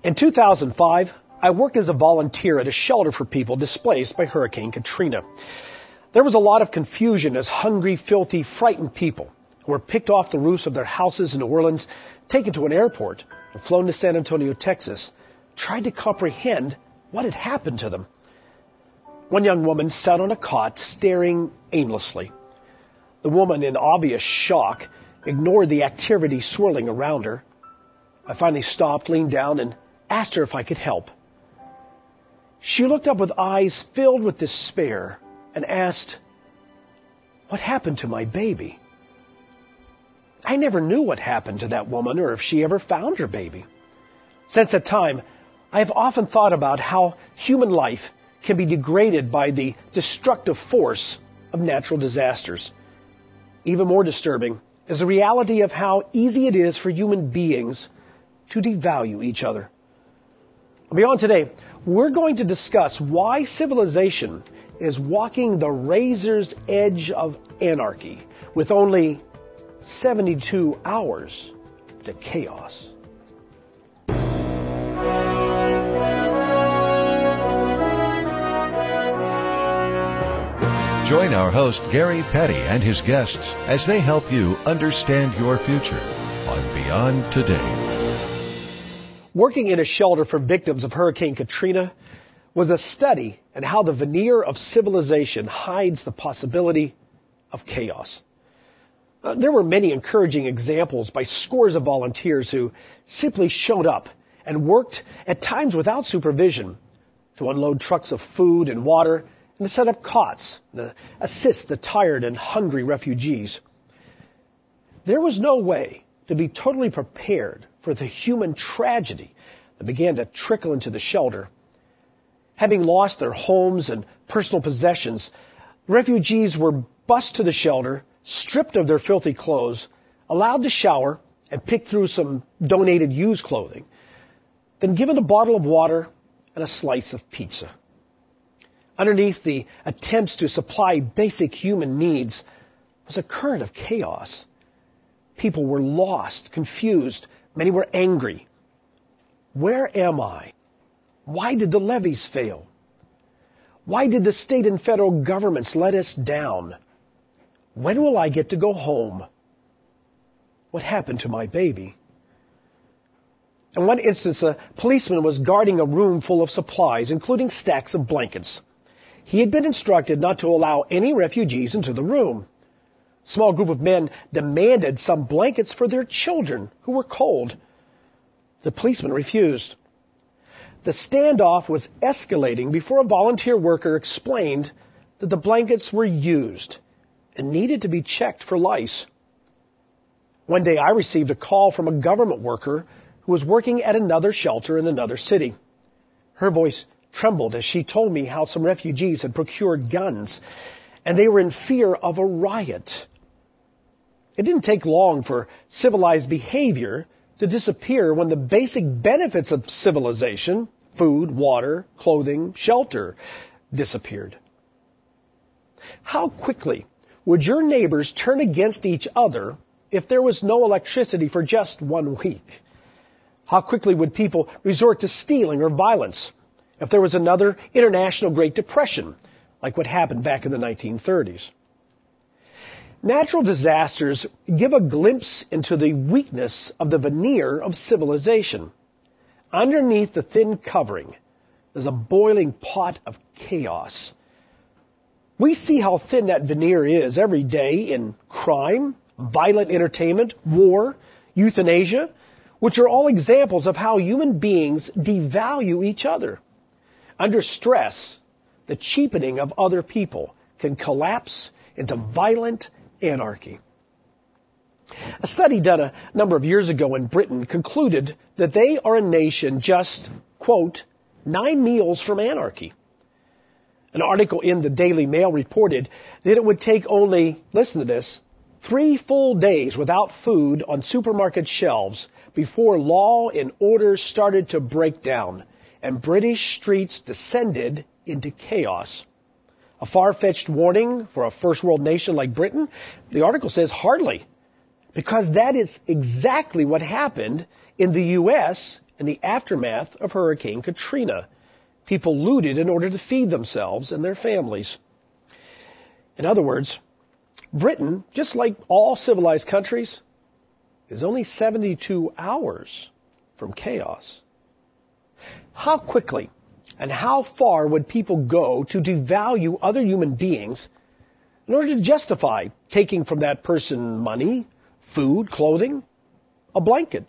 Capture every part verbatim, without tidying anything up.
In two thousand five, I worked as a volunteer at a shelter for people displaced by Hurricane Katrina. There was a lot of confusion as hungry, filthy, frightened people who were picked off the roofs of their houses in New Orleans, taken to an airport, and flown to San Antonio, Texas, tried to comprehend what had happened to them. One young woman sat on a cot, staring aimlessly. The woman, in obvious shock, ignored the activity swirling around her. I finally stopped, leaned down, and asked her if I could help. She looked up with eyes filled with despair and asked, "What happened to my baby?" I never knew what happened to that woman or if she ever found her baby. Since that time, I have often thought about how human life can be degraded by the destructive force of natural disasters. Even more disturbing is the reality of how easy it is for human beings to devalue each other. Beyond today, we're going to discuss why civilization is walking the razor's edge of anarchy with only seventy-two hours to chaos. Join our host Gary Petty and his guests as they help you understand your future on Beyond Today. Working in a shelter for victims of Hurricane Katrina was a study in how the veneer of civilization hides the possibility of chaos. Uh, there were many encouraging examples by scores of volunteers who simply showed up and worked at times without supervision to unload trucks of food and water and to set up cots to assist the tired and hungry refugees. There was no way to be totally prepared for the human tragedy that began to trickle into the shelter. Having lost their homes and personal possessions, refugees were bused to the shelter, stripped of their filthy clothes, allowed to shower and pick through some donated used clothing, then given a bottle of water and a slice of pizza. Underneath the attempts to supply basic human needs was a current of chaos. People were lost, confused. Many were angry. Where am I? Why did the levees fail? Why did the state and federal governments let us down? When will I get to go home? What happened to my baby? In one instance, a policeman was guarding a room full of supplies, including stacks of blankets. He had been instructed not to allow any refugees into the room. A small group of men demanded some blankets for their children who were cold. The policeman refused. The standoff was escalating before a volunteer worker explained that the blankets were used and needed to be checked for lice. One day I received a call from a government worker who was working at another shelter in another city. Her voice trembled as she told me how some refugees had procured guns and they were in fear of a riot. It didn't take long for civilized behavior to disappear when the basic benefits of civilization, food, water, clothing, shelter, disappeared. How quickly would your neighbors turn against each other if there was no electricity for just one week? How quickly would people resort to stealing or violence if there was another international Great Depression, like what happened back in the nineteen thirties? Natural disasters give a glimpse into the weakness of the veneer of civilization. Underneath the thin covering is a boiling pot of chaos. We see how thin that veneer is every day in crime, violent entertainment, war, euthanasia, which are all examples of how human beings devalue each other. Under stress, the cheapening of other people can collapse into violent anarchy. A study done a number of years ago in Britain concluded that they are a nation just, quote, nine meals from anarchy. An article in the Daily Mail reported that it would take only, listen to this, three full days without food on supermarket shelves before law and order started to break down and British streets descended into chaos. A far-fetched warning for a first world nation like Britain? The article says hardly, because that is exactly what happened in the U S in the aftermath of Hurricane Katrina. People looted in order to feed themselves and their families. In other words, Britain, just like all civilized countries, is only seventy-two hours from chaos. How quickly and how far would people go to devalue other human beings in order to justify taking from that person money, food, clothing, a blanket?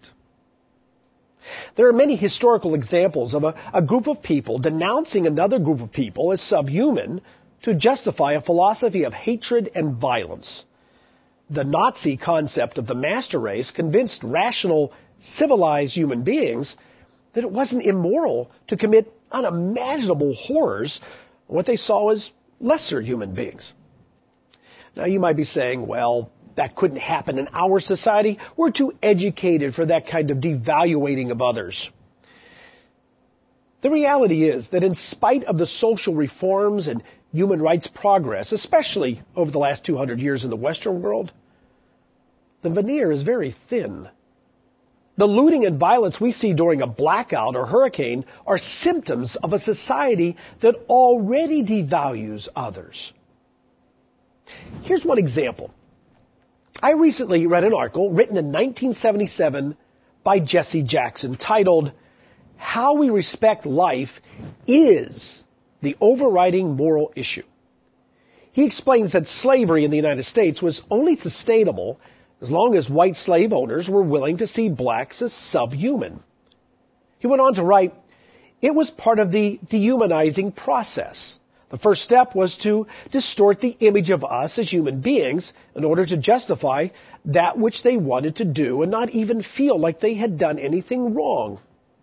There are many historical examples of a, a group of people denouncing another group of people as subhuman to justify a philosophy of hatred and violence. The Nazi concept of the master race convinced rational, civilized human beings that it wasn't immoral to commit unimaginable horrors on what they saw as lesser human beings. Now you might be saying, well, that couldn't happen in our society. We're too educated for that kind of devaluating of others. The reality is that in spite of the social reforms and human rights progress, especially over the last two hundred years in the Western world, the veneer is very thin. The looting and violence we see during a blackout or hurricane are symptoms of a society that already devalues others. Here's one example. I recently read an article written in nineteen seventy-seven by Jesse Jackson titled, "How We Respect Life is the Overriding Moral Issue." He explains that slavery in the United States was only sustainable as long as white slave owners were willing to see blacks as subhuman. He went on to write, "It was part of the dehumanizing process. The first step was to distort the image of us as human beings in order to justify that which they wanted to do and not even feel like they had done anything wrong."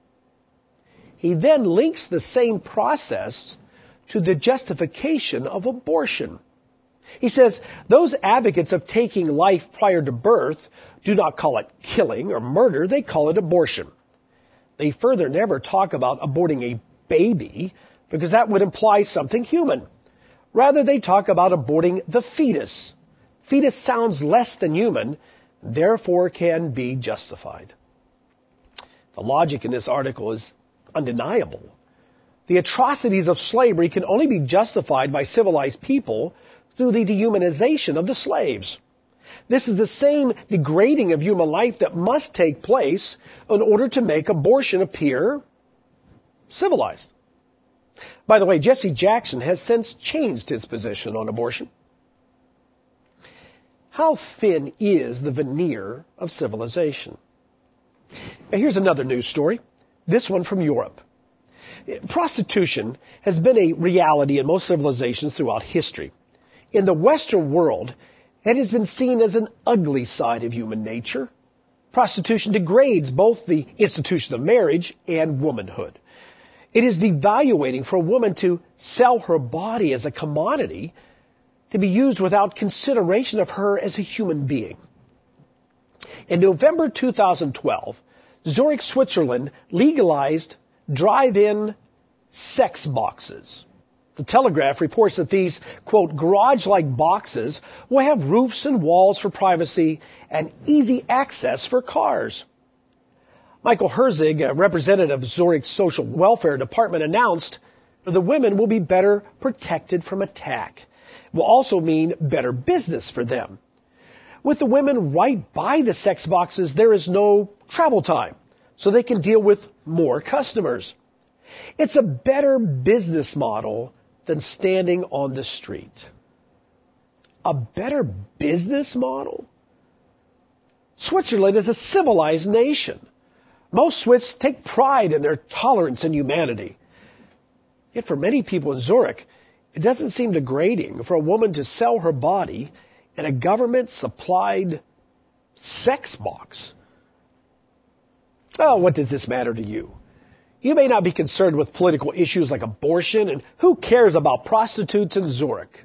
He then links the same process to the justification of abortion. He says, those advocates of taking life prior to birth do not call it killing or murder, they call it abortion. They further never talk about aborting a baby, because that would imply something human. Rather, they talk about aborting the fetus. Fetus sounds less than human, therefore can be justified. The logic in this article is undeniable. The atrocities of slavery can only be justified by civilized people through the dehumanization of the slaves. This is the same degrading of human life that must take place in order to make abortion appear civilized. By the way, Jesse Jackson has since changed his position on abortion. How thin is the veneer of civilization? Now, here's another news story, this one from Europe. Prostitution has been a reality in most civilizations throughout history. In the Western world, it has been seen as an ugly side of human nature. Prostitution degrades both the institution of marriage and womanhood. It is devaluating for a woman to sell her body as a commodity to be used without consideration of her as a human being. In November two thousand twelve, Zurich, Switzerland legalized drive-in sex boxes. The Telegraph reports that these, quote, garage-like boxes will have roofs and walls for privacy and easy access for cars. Michael Herzig, a representative of Zurich's Social Welfare Department, announced that the women will be better protected from attack. It will also mean better business for them. With the women right by the sex boxes, there is no travel time, so they can deal with more customers. It's a better business model than standing on the street. A better business model? Switzerland is a civilized nation. Most Swiss take pride in their tolerance and humanity. Yet for many people in Zurich, it doesn't seem degrading for a woman to sell her body in a government-supplied sex box. Oh, what does this matter to you? You may not be concerned with political issues like abortion, and who cares about prostitutes in Zurich?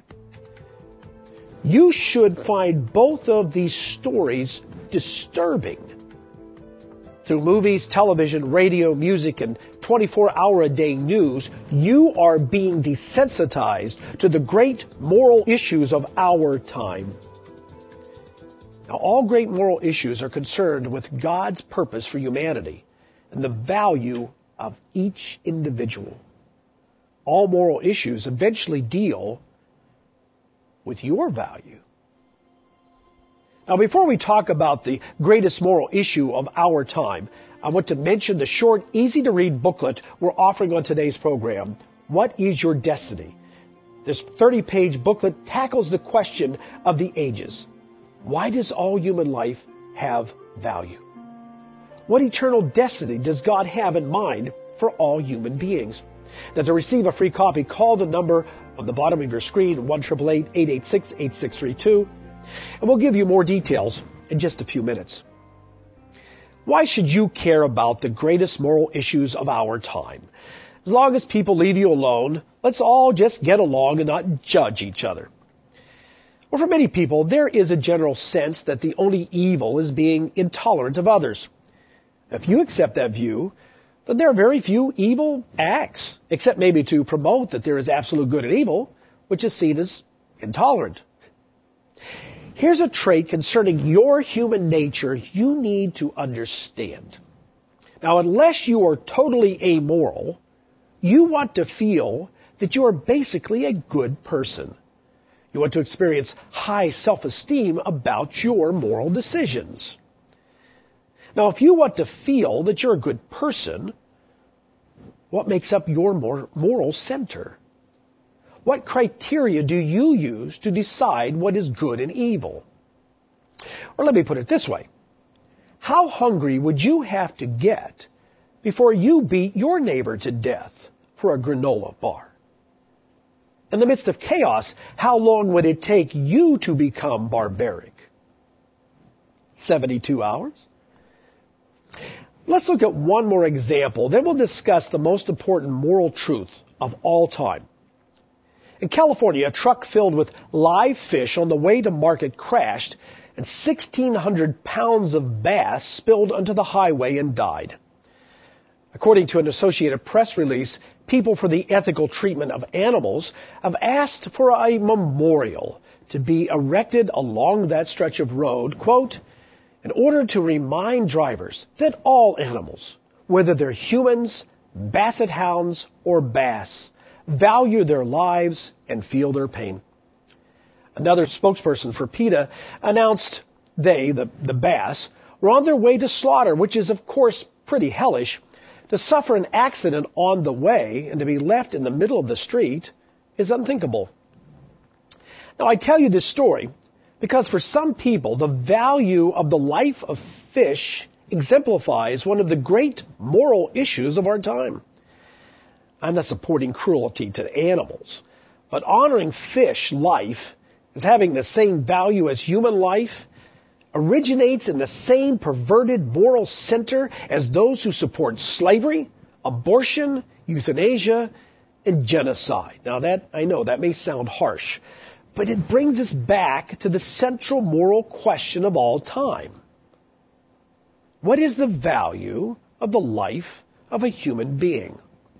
You should find both of these stories disturbing. Through movies, television, radio, music, and twenty-four hour a day news, you are being desensitized to the great moral issues of our time. Now, all great moral issues are concerned with God's purpose for humanity and the value of each individual. All moral issues eventually deal with your value. Now, before we talk about the greatest moral issue of our time, I want to mention the short, easy-to-read booklet we're offering on today's program, What is Your Destiny? This thirty-page booklet tackles the question of the ages. Why does all human life have value? What eternal destiny does God have in mind for all human beings? Now, to receive a free copy, call the number on the bottom of your screen, one eight eight eight, eight eight six, eight six three two, and we'll give you more details in just a few minutes. Why should you care about the greatest moral issues of our time? As long as people leave you alone, let's all just get along and not judge each other. Well, for many people, there is a general sense that the only evil is being intolerant of others. If you accept that view, then there are very few evil acts, except maybe to promote that there is absolute good and evil, which is seen as intolerant. Here's a trait concerning your human nature you need to understand. Now, unless you are totally amoral, you want to feel that you are basically a good person. You want to experience high self-esteem about your moral decisions. Now, if you want to feel that you're a good person, what makes up your moral center? What criteria do you use to decide what is good and evil? Or let me put it this way. How hungry would you have to get before you beat your neighbor to death for a granola bar? In the midst of chaos, how long would it take you to become barbaric? seventy-two hours? Let's look at one more example. Then we'll discuss the most important moral truth of all time. In California, a truck filled with live fish on the way to market crashed, and sixteen hundred pounds of bass spilled onto the highway and died. According to an Associated Press release, People for the Ethical Treatment of Animals have asked for a memorial to be erected along that stretch of road, quote, in order to remind drivers that all animals, whether they're humans, basset hounds, or bass, value their lives and feel their pain. Another spokesperson for PETA announced they, the, the bass, were on their way to slaughter, which is, of course, pretty hellish. To suffer an accident on the way and to be left in the middle of the street is unthinkable. Now, I tell you this story because for some people, the value of the life of fish exemplifies one of the great moral issues of our time. I'm not supporting cruelty to animals, but honoring fish life as having the same value as human life originates in the same perverted moral center as those who support slavery, abortion, euthanasia, and genocide. Now that, I know that may sound harsh, but it brings us back to the central moral question of all time. What is the value of the life of a human being?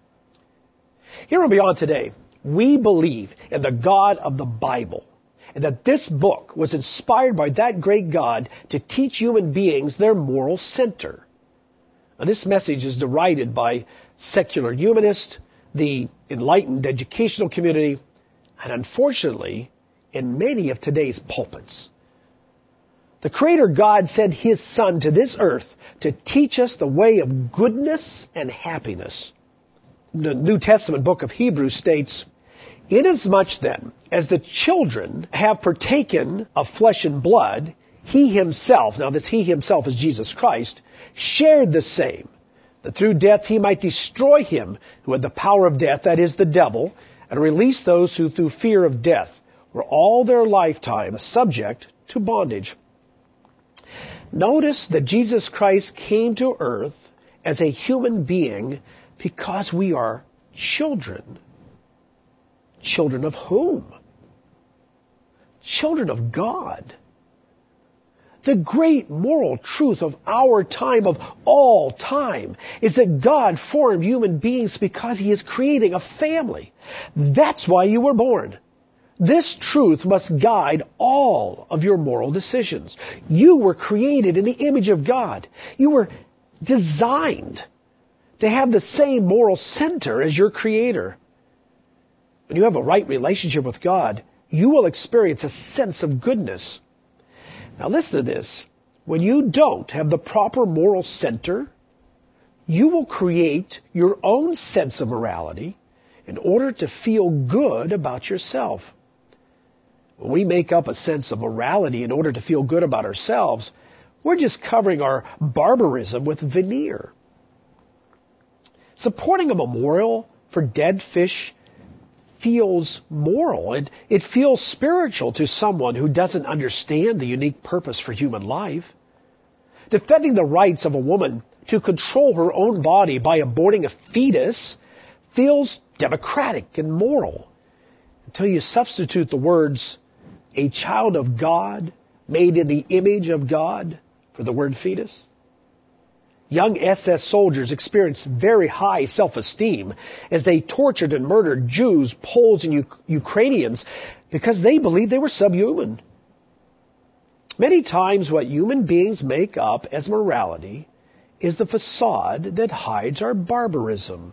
Here on Beyond Today, we believe in the God of the Bible, and that this book was inspired by that great God to teach human beings their moral center. Now, this message is derided by secular humanists, the enlightened educational community, and unfortunately, in many of today's pulpits. The Creator God sent His Son to this earth to teach us the way of goodness and happiness. The New Testament book of Hebrews states, inasmuch then as the children have partaken of flesh and blood, He Himself, now this He Himself is Jesus Christ, shared the same, that through death He might destroy him who had the power of death, that is the devil, and release those who through fear of death were all their lifetime subject to bondage. Notice that Jesus Christ came to earth as a human being because we are children. Children of whom? Children of God. The great moral truth of our time, of all time, is that God formed human beings because He is creating a family. That's why you were born. This truth must guide all of your moral decisions. You were created in the image of God. You were designed to have the same moral center as your Creator. When you have a right relationship with God, you will experience a sense of goodness. Now listen to this. When you don't have the proper moral center, you will create your own sense of morality in order to feel good about yourself. When we make up a sense of morality in order to feel good about ourselves, we're just covering our barbarism with veneer. Supporting a memorial for dead fish feels moral. It, it feels spiritual to someone who doesn't understand the unique purpose for human life. Defending the rights of a woman to control her own body by aborting a fetus feels democratic and moral until you substitute the words, a child of God, made in the image of God, for the word fetus. Young S S soldiers experienced very high self-esteem as they tortured and murdered Jews, Poles, and U- Ukrainians because they believed they were subhuman. Many times what human beings make up as morality is the facade that hides our barbarism.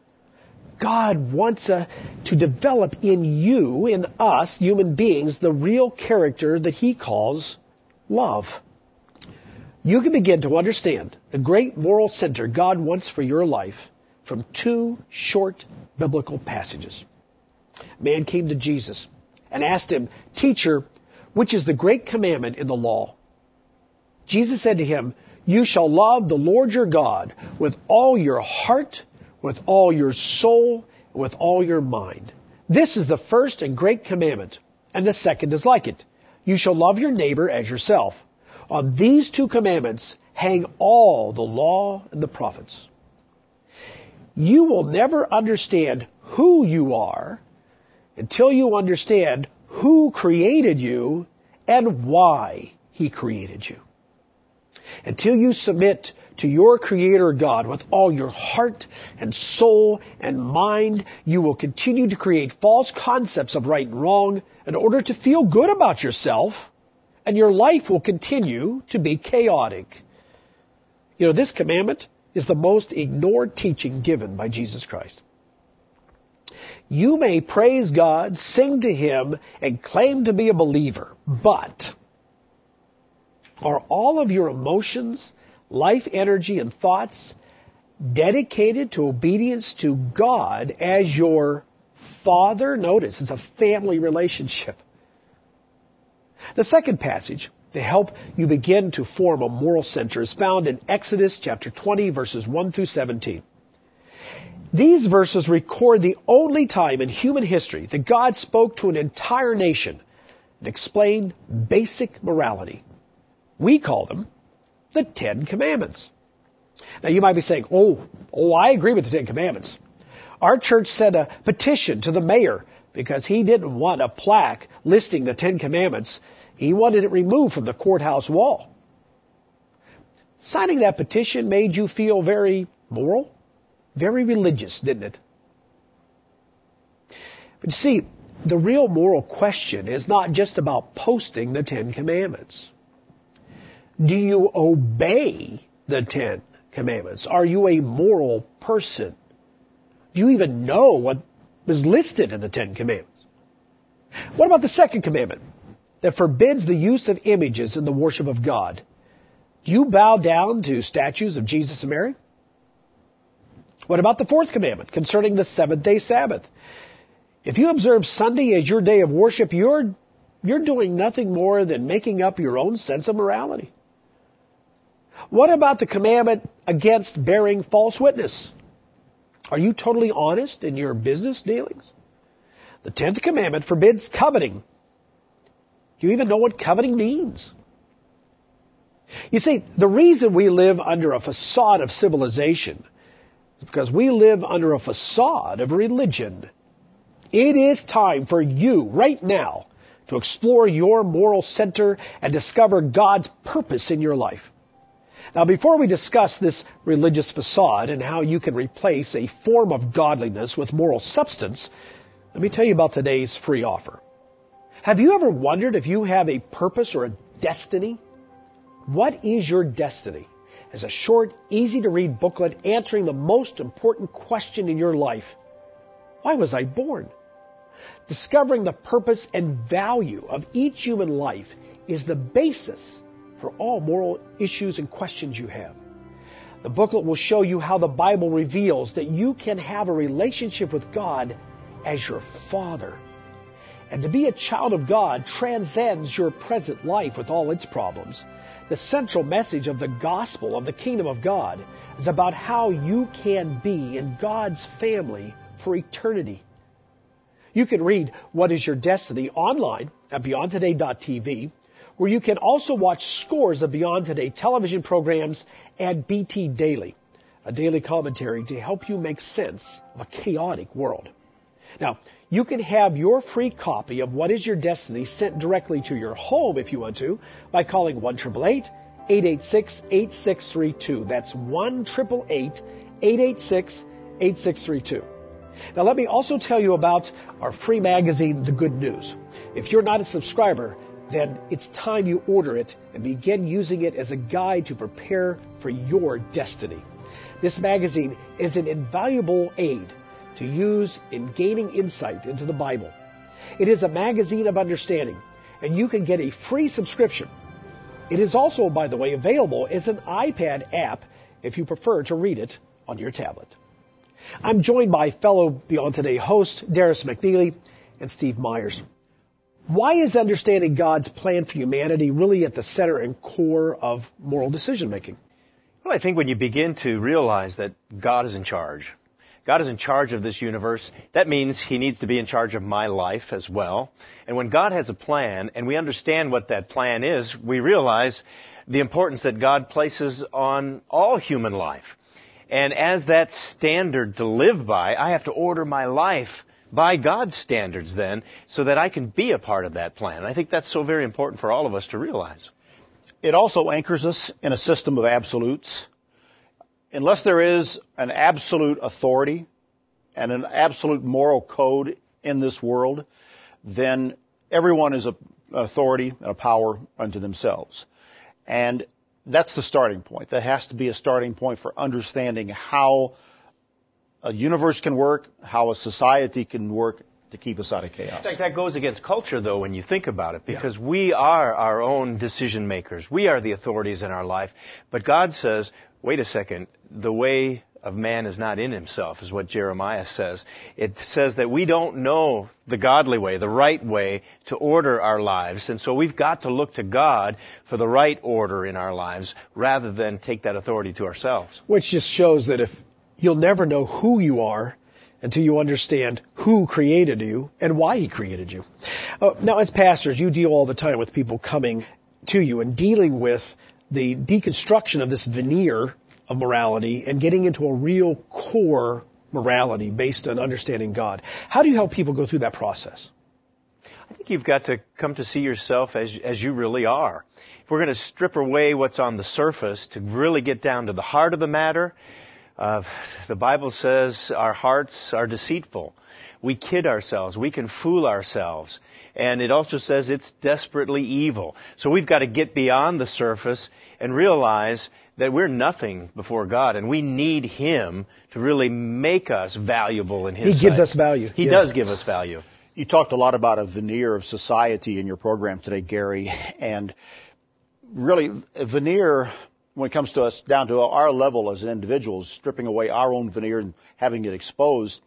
God wants uh, to develop in you, in us, human beings, the real character that He calls love. You can begin to understand the great moral center God wants for your life from two short biblical passages. A man came to Jesus and asked Him, "Teacher, which is the great commandment in the law?" Jesus said to him, "You shall love the Lord your God with all your heart, with all your soul, and with all your mind. This is the first and great commandment, and the second is like it. You shall love your neighbor as yourself. On these two commandments hang all the law and the prophets." You will never understand who you are until you understand who created you and why He created you. Until you submit to your Creator God with all your heart and soul and mind, you will continue to create false concepts of right and wrong in order to feel good about yourself, and your life will continue to be chaotic. You know, this commandment is the most ignored teaching given by Jesus Christ. You may praise God, sing to Him, and claim to be a believer, but are all of your emotions, life energy, and thoughts dedicated to obedience to God as your Father? Notice, it's a family relationship. The second passage to help you begin to form a moral center is found in Exodus chapter twenty, verses one through seventeen. These verses record the only time in human history that God spoke to an entire nation and explained basic morality. We call them the Ten Commandments. Now you might be saying, oh, oh, I agree with the Ten Commandments. Our church sent a petition to the mayor because he didn't want a plaque listing the Ten Commandments. He wanted it removed from the courthouse wall. Signing that petition made you feel very moral, very religious, didn't it? But you see, the real moral question is not just about posting the Ten Commandments. Do you obey the Ten Commandments? Are you a moral person? Do you even know what is listed in the Ten Commandments? What about the second commandment that forbids the use of images in the worship of God? Do you bow down to statues of Jesus and Mary? What about the fourth commandment concerning the seventh-day Sabbath? If you observe Sunday as your day of worship, you're, you're doing nothing more than making up your own sense of morality. What about the commandment against bearing false witness? Are you totally honest in your business dealings? The tenth commandment forbids coveting. Do you even know what coveting means? You see, the reason we live under a facade of civilization is because we live under a facade of religion. It is time for you right now to explore your moral center and discover God's purpose in your life. Now, before we discuss this religious facade and how you can replace a form of godliness with moral substance, let me tell you about today's free offer. Have you ever wondered if you have a purpose or a destiny? What is your destiny? is a short, easy-to-read booklet answering the most important question in your life. Why was I born? Discovering the purpose and value of each human life is the basis for all moral issues and questions you have. The booklet will show you how the Bible reveals that you can have a relationship with God as your Father. And to be a child of God transcends your present life with all its problems. The central message of the gospel of the kingdom of God is about how you can be in God's family for eternity. You can read What is Your Destiny online at beyond today dot t v, where you can also watch scores of Beyond Today television programs and B T Daily, a daily commentary to help you make sense of a chaotic world. Now, you can have your free copy of What is Your Destiny sent directly to your home if you want to by calling one eight eight eight, eight eight six, eight six three two. That's one eight eight eight, eight eight six, eight six three two. Now, let me also tell you about our free magazine, The Good News. If you're not a subscriber, then it's time you order it and begin using it as a guide to prepare for your destiny. This magazine is an invaluable aid to use in gaining insight into the Bible. It is a magazine of understanding, and you can get a free subscription. It is also, by the way, available as an iPad app if you prefer to read it on your tablet. I'm joined by fellow Beyond Today hosts Darris McNeely and Steve Myers. Why is understanding God's plan for humanity really at the center and core of moral decision making? Well, I think when you begin to realize that God is in charge, God is in charge of this universe, that means He needs to be in charge of my life as well. And when God has a plan and we understand what that plan is, we realize the importance that God places on all human life. And as that standard to live by, I have to order my life by God's standards then, so that I can be a part of that plan. And I think that's so very important for all of us to realize. It also anchors us in a system of absolutes. Unless there is an absolute authority and an absolute moral code in this world, then everyone is a, an authority and a power unto themselves. And that's the starting point. That has to be a starting point for understanding how a universe can work, how a society can work to keep us out of chaos. In fact, that goes against culture, though, when you think about it, because yeah. we are our own decision makers. We are the authorities in our life. But God says, wait a second, the way of man is not in himself, is what Jeremiah says. It says that we don't know the godly way, the right way to order our lives. And so we've got to look to God for the right order in our lives rather than take that authority to ourselves. Which just shows that if you'll never know who you are until you understand who created you and why He created you. Uh, now, as pastors, you deal all the time with people coming to you and dealing with the deconstruction of this veneer of morality and getting into a real core morality based on understanding God. How do you help people go through that process? I think you've got to come to see yourself as, as you really are. If we're going to strip away what's on the surface to really get down to the heart of the matter, uh, the Bible says our hearts are deceitful. We kid ourselves. We can fool ourselves. And it also says it's desperately evil. So we've got to get beyond the surface and realize that we're nothing before God, and we need Him to really make us valuable in His sight. He gives us value. He yes. does give us value. You talked a lot about a veneer of society in your program today, Gary, and really a veneer, when it comes to us down to our level as individuals, stripping away our own veneer and having it exposed,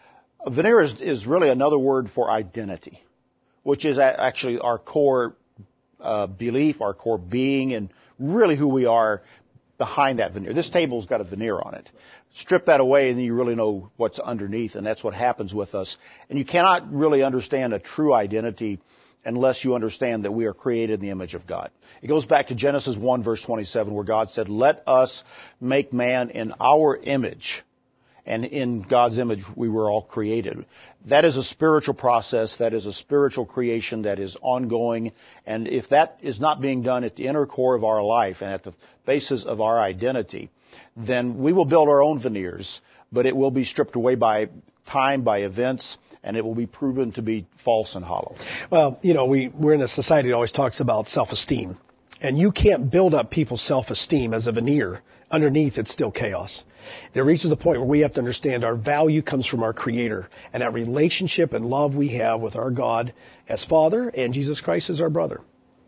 a veneer is, is really another word for identity, which is actually our core uh, belief, our core being, and really who we are behind that veneer. This table's got a veneer on it. Strip that away and then you really know what's underneath, and that's what happens with us. And you cannot really understand a true identity unless you understand that we are created in the image of God. It goes back to Genesis one verse twenty-seven where God said, let us make man in our image. And in God's image, we were all created. That is a spiritual process. That is a spiritual creation that is ongoing. And if that is not being done at the inner core of our life and at the basis of our identity, then we will build our own veneers, but it will be stripped away by time, by events, and it will be proven to be false and hollow. Well, you know, we, we're in a society that always talks about self-esteem. And you can't build up people's self-esteem as a veneer. Underneath, it's still chaos. There reaches a point where we have to understand our value comes from our Creator and that relationship and love we have with our God as Father and Jesus Christ as our brother.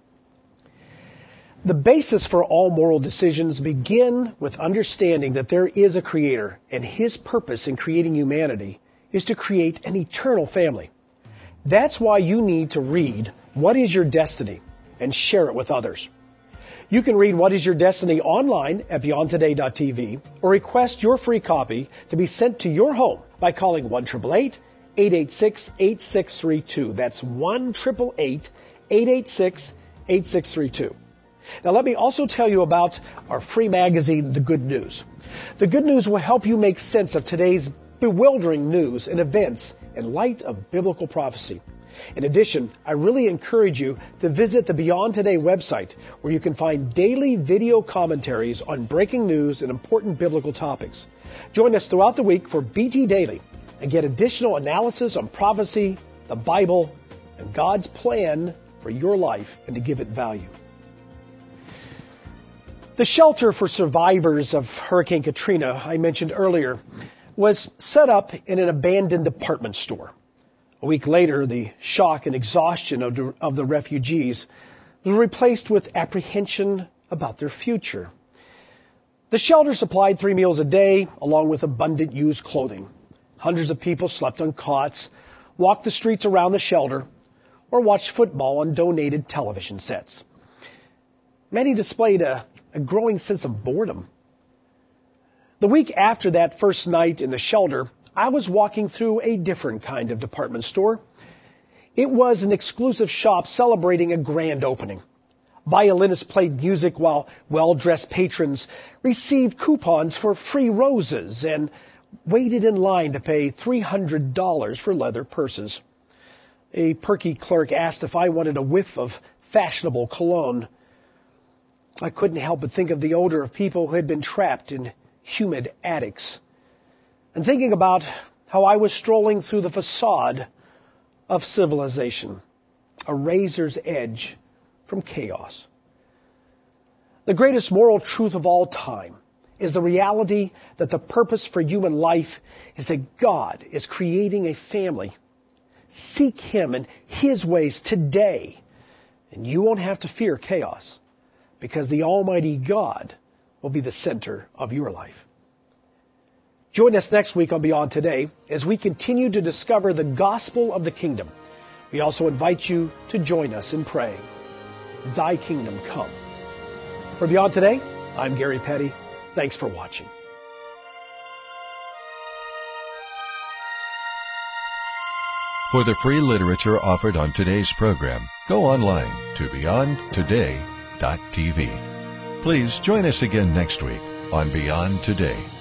The basis for all moral decisions begin with understanding that there is a Creator, and His purpose in creating humanity is to create an eternal family. That's why you need to read What is Your Destiny and share it with others. You can read What is Your Destiny online at beyond today dot t v or request your free copy to be sent to your home by calling one eight eight eight, eight eight six, eight six three two. That's one eight eight eight, eight eight six, eight six three two. Now let me also tell you about our free magazine, The Good News. The Good News will help you make sense of today's bewildering news and events in light of biblical prophecy. In addition, I really encourage you to visit the Beyond Today website, where you can find daily video commentaries on breaking news and important biblical topics. Join us throughout the week for B T Daily and get additional analysis on prophecy, the Bible, and God's plan for your life and to give it value. The shelter for survivors of Hurricane Katrina I mentioned earlier was set up in an abandoned department store. A week later, the shock and exhaustion of the, of the refugees was replaced with apprehension about their future. The shelter supplied three meals a day, along with abundant used clothing. Hundreds of people slept on cots, walked the streets around the shelter, or watched football on donated television sets. Many displayed a, a growing sense of boredom. The week after that first night in the shelter, I was walking through a different kind of department store. It was an exclusive shop celebrating a grand opening. Violinists played music while well-dressed patrons received coupons for free roses and waited in line to pay three hundred dollars for leather purses. A perky clerk asked if I wanted a whiff of fashionable cologne. I couldn't help but think of the odor of people who had been trapped in humid attics, and thinking about how I was strolling through the facade of civilization, a razor's edge from chaos. The greatest moral truth of all time is the reality that the purpose for human life is that God is creating a family. Seek Him and His ways today, and you won't have to fear chaos, because the Almighty God will be the center of your life. Join us next week on Beyond Today as we continue to discover the gospel of the kingdom. We also invite you to join us in praying, Thy kingdom come. For Beyond Today, I'm Gary Petty. Thanks for watching. For the free literature offered on today's program, go online to beyond today dot t v. Please join us again next week on Beyond Today.